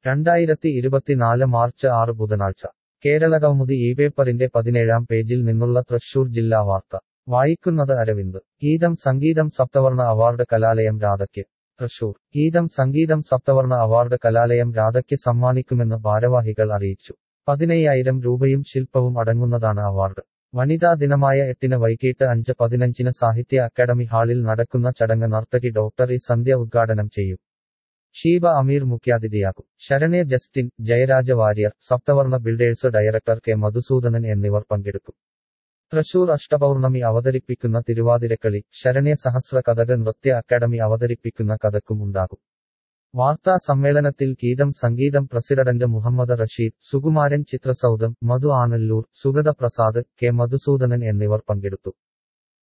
2024 March 6 ബുധനാഴ്ച കേരളകൗമുദി ഈ പേപ്പറിന്റെ 17-ാം പേജിൽ നിന്നുള്ള തൃശൂർ ജില്ലാ വാർത്ത വായിക്കുന്നത് അരവിന്ദ് ഗീതം സംഗീതം സപ്തവർണ അവാർഡ് കലാലയം രാധയ്ക്ക് തൃശൂർ ഗീതം സംഗീതം സപ്തവർണ അവാർഡ് കലാലയം രാധയ്ക്ക് സമ്മാനിക്കുമെന്ന് ഭാരവാഹികൾ അറിയിച്ചു 15,000 രൂപയും ശില്പവും അടങ്ങുന്നതാണ് അവാർഡ് വനിതാ ദിനമായ 8-ന് വൈകിട്ട് 5:15-ന് സാഹിത്യ അക്കാദമി ഹാളിൽ നടക്കുന്ന ചടങ്ങ് നർത്തകി ഡോക്ടർ ഇ സന്ധ്യ ഉദ്ഘാടനം ചെയ്യും ഷീബ അമീർ മുഖ്യാതിഥിയാകും Saranya Justin Jayaraja Warrier Sapthavarna builders director K Madhusoodanan എന്നിവർ പങ്കെടുക്കും തൃശൂർ അഷ്ടപൗർണമി അവതരിപ്പിക്കുന്ന തിരുവാതിരക്കളി ശരണ്യ സഹസ്ര കഥക് നൃത്യ അക്കാദമി അവതരിപ്പിക്കുന്ന കഥക്കും ഉണ്ടാകും വാർത്താ സമ്മേളനത്തിൽ ഗീതം സംഗീതം പ്രസിഡന്റ് മുഹമ്മദ് റഷീദ് സുകുമാരൻ ചിത്രസൗധം മധു ആനല്ലൂർ സുഗത പ്രസാദ് കെ മധുസൂദനൻ എന്നിവർ പങ്കെടുത്തു